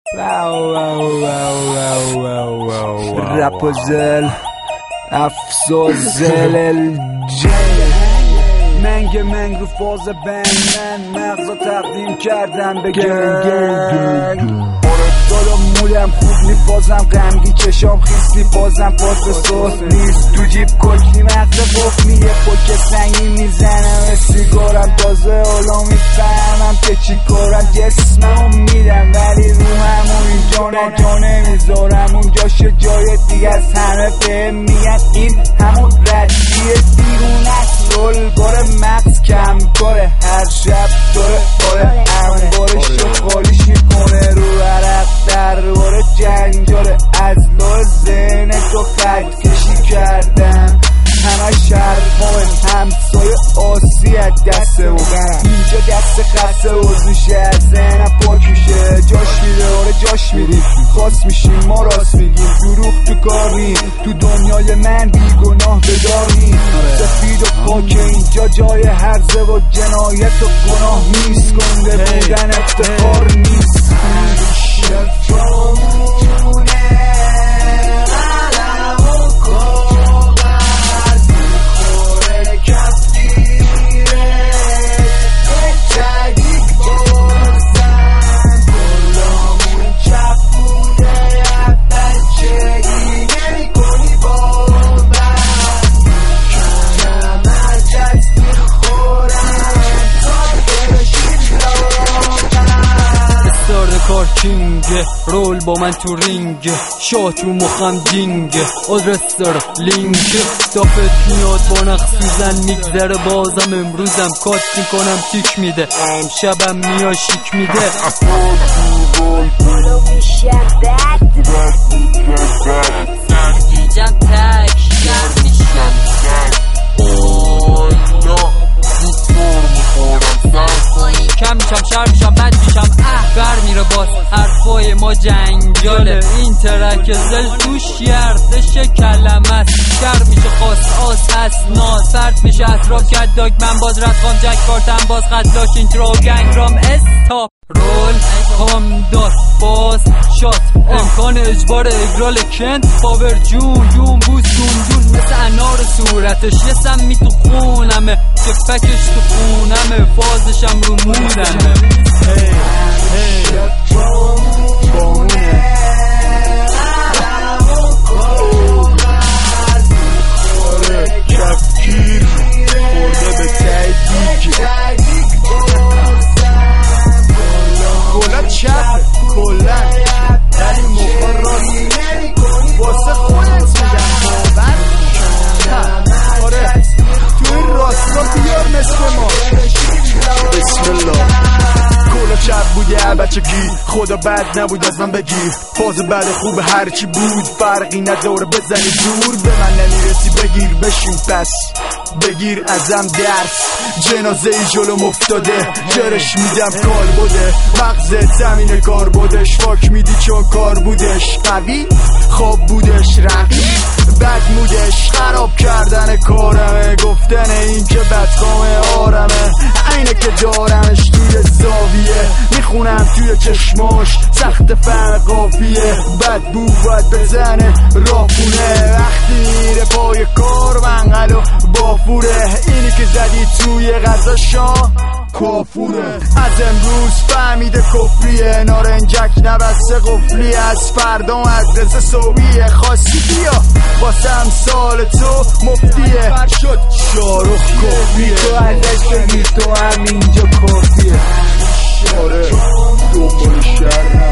رپوزل افسوزل الجل منگ رو فاز بند مغزا تقدیم کردم به گنگ دادم مولم خوب میپازم غمگی چشام خیستی بازم پاس به صوت نیست تو جیب کلی مغز قفلی پوک سنگی میزنم سیگارم تازه حالا میفهمم که چی کارم جسممو میدم ولی رو همون اینجا جا نمیذارم اونجاشه جای دیگه از همه به میگن این همون ردیه بیرون از رول باره مغز کم کاره هر شب داره آره انبارشو خالیش میکنه رو عرق درباره جنجاله از لو زنه تو خط کشی کردم همه شرفای همسای آسیت دسته و اینجا دست خسته وزوشه از ذهنم پاکوشه جاش میره آره جاش میری خواست میشیم ما راست میگیم دروغ تو کار نی تو دنیای من بی گناه بدار نی سفید و پاک اینجا جای هرزه و جنایت و گناه نیست گنده بودن افتخار نیست کینگ رول با من تو رینگ شاه تو مخم جینگ آدرستر لینک دافت میاد با نقص میزن میگذره بازم امروزم کات میکنم تیک میده شبم میا شیک میده برو میشم بد سرگیجم تک گرم میشم کم میشم شر میشم بد میشم بر میره باز حرفای ما جنجاله این ترک زل توش یردش کلمه است شر میشه خواست آس هست ناز فرد میشه اطراف کرد داگ من باز ردخام جک کارتم باز خدلاک اینترو گنگ رام استاپ رول کام دار باز شات امکان اجبار اگرال کند پاور جون جون بوز جون مثل انار صورتش یه سمی تو خونمه چپکش تو خونمه فازشم رو مودمه کفگیر خورده به تایدیگ گلت چپ کلن ولی موقع راستی واسه خودت میگم باور آره تو این راستا بیار مثل ما بسم الله کلا چپ بودی بچگی خدا بد نبود از من بگیر فاز بعد خوب هرچی بود فرقی نداره بزنی دور به من نمیرسی بگیر بشین پس بگیر ازم درس جنازه ای جلوم افتاده جرش میدم کال بوده مغز زمین کار بودش فاک میدی چون کار بودش قوی خواب بودش رقیب بد مودش خراب کردن کارمه گفتن این که بدخامه آرمه اینه که دارمش توی زاویه میخونم توی چشماش سخت فهم قافیه بد بو باید بزنه رافونه وقتی میره پای کار منقل و بافوره اینی که زدی توی غذا شاه کافوره از امروز فهمیده کفریه نارنجک نبسته قفلی از فردا مدرسه صوبیه خواستی بیا واسم سال تو مفتیه فرشد شارخ کفریه تو ازش بگیر تو همینجا کافیه آره دنبال شهر